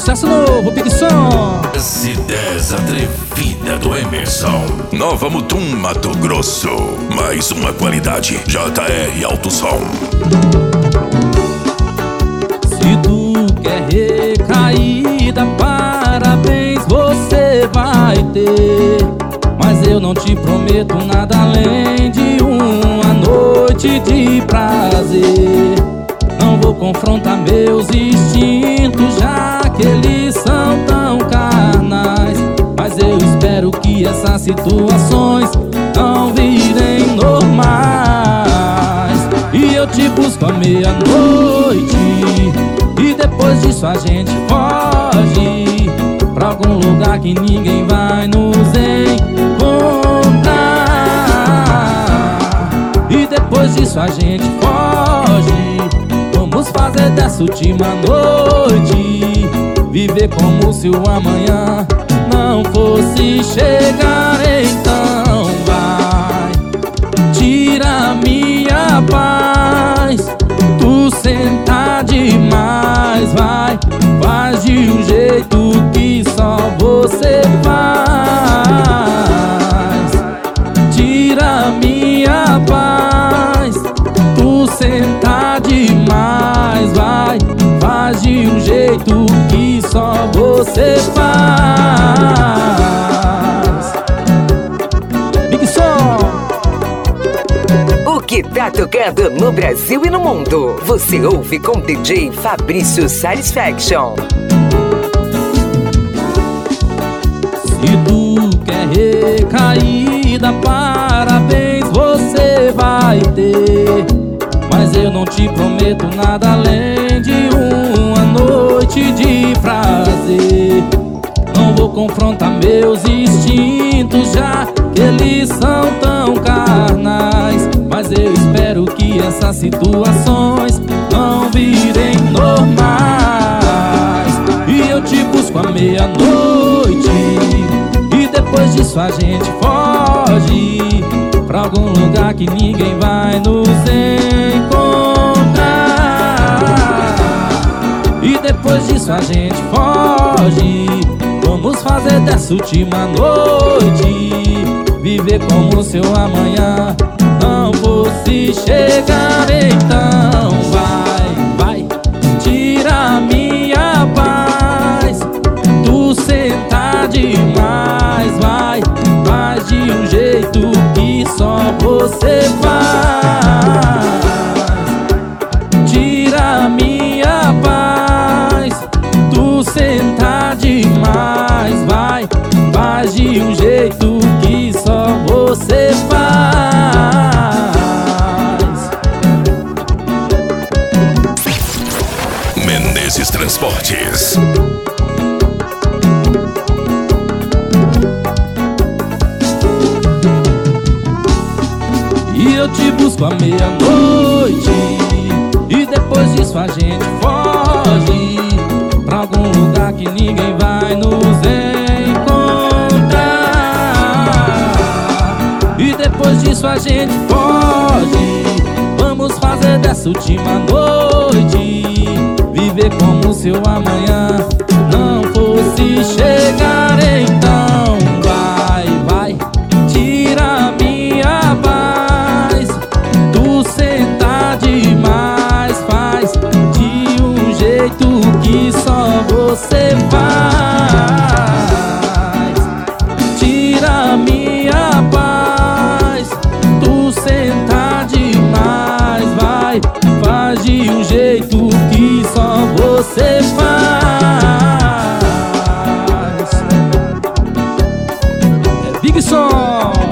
sucesso novo, Big Som. S10 atrevida do Emerson. Nova Mutum, Mato Grosso. Mais uma qualidade. JR Alto Som. Se tu quer recaída, parabéns você vai ter. Mas eu não te prometo nada além de uma noite de prazer. Não vou confrontar meus instintos, já que eles são tão carnais. Mas eu espero que essas situações não virem normais. E eu te busco à meia-noite, e depois disso a gente foge pra algum lugar que ninguém vai nos encontrar. E depois disso a gente foge. Vamos fazer dessa última noite viver como se o amanhã não fosse chegar. Então vai, tira minha paz. Tu senta demais, vai, faz de um jeito que só você faz. Tira minha paz. Tu senta demais, vai, faz de um jeito que só você faz. Big Som. O que tá tocando no Brasil e no mundo, você ouve com DJ Fabrício Satisfaction. Se tu quer recaída, parabéns você vai ter. Mas eu não te prometo nada além de uma noite de prazer. Não vou confrontar meus instintos, já que eles são tão carnais. Mas eu espero que essas situações não virem normais. E eu te busco à meia-noite, e depois disso a gente foge pra algum lugar que ninguém vai nos encontrar. E depois disso a gente foge. Vamos fazer dessa última noite viver como se o amanhã não fosse chegar. Então vai, tira minha paz. Tu senta demais, vai, faz de um jeito que só você faz. Tira minha paz. Tu senta demais, vai, faz de um jeito que só você faz. Menezes Transportes. E eu te busco à meia-noite, e depois disso a gente foge pra algum lugar que ninguém vai nos encontrar. E depois disso a gente foge. Vamos fazer dessa última noite viver como se o amanhã não fosse chegar. Então vai, tira minha paz. Tu senta demais, faz de um jeito que só você faz. Tira minha paz. Tu senta demais, vai, faz de um jeito que só você faz. É Big Som.